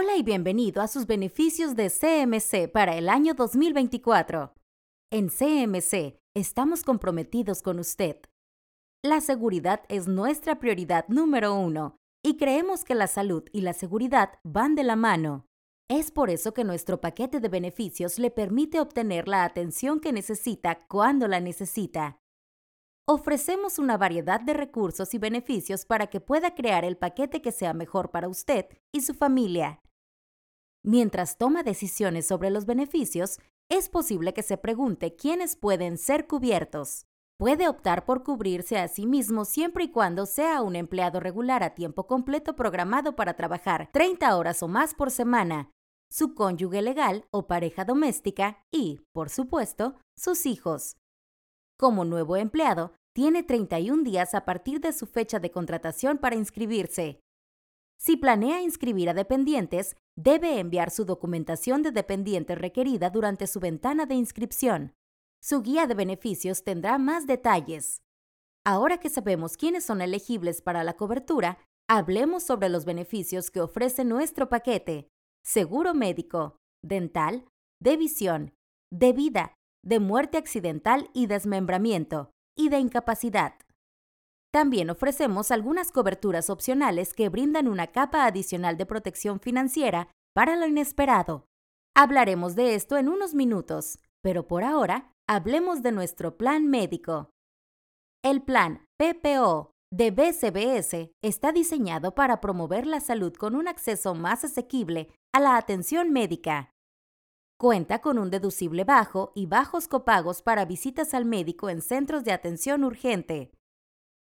Hola y bienvenido a sus beneficios de CMC para el año 2024. En CMC estamos comprometidos con usted. La seguridad es nuestra prioridad número 1 y creemos que la salud y la seguridad van de la mano. Es por eso que nuestro paquete de beneficios le permite obtener la atención que necesita cuando la necesita. Ofrecemos una variedad de recursos y beneficios para que pueda crear el paquete que sea mejor para usted y su familia. Mientras toma decisiones sobre los beneficios, es posible que se pregunte quiénes pueden ser cubiertos. Puede optar por cubrirse a sí mismo siempre y cuando sea un empleado regular a tiempo completo programado para trabajar 30 horas o más por semana, su cónyuge legal o pareja doméstica y, por supuesto, sus hijos. Como nuevo empleado, tiene 31 días a partir de su fecha de contratación para inscribirse. Si planea inscribir a dependientes, debe enviar su documentación de dependiente requerida durante su ventana de inscripción. Su guía de beneficios tendrá más detalles. Ahora que sabemos quiénes son elegibles para la cobertura, hablemos sobre los beneficios que ofrece nuestro paquete: seguro médico, dental, de visión, de vida, de muerte accidental y desmembramiento, y de incapacidad. También ofrecemos algunas coberturas opcionales que brindan una capa adicional de protección financiera para lo inesperado. Hablaremos de esto en unos minutos, pero por ahora hablemos de nuestro plan médico. El plan PPO de BCBS está diseñado para promover la salud con un acceso más asequible a la atención médica. Cuenta con un deducible bajo y bajos copagos para visitas al médico en centros de atención urgente.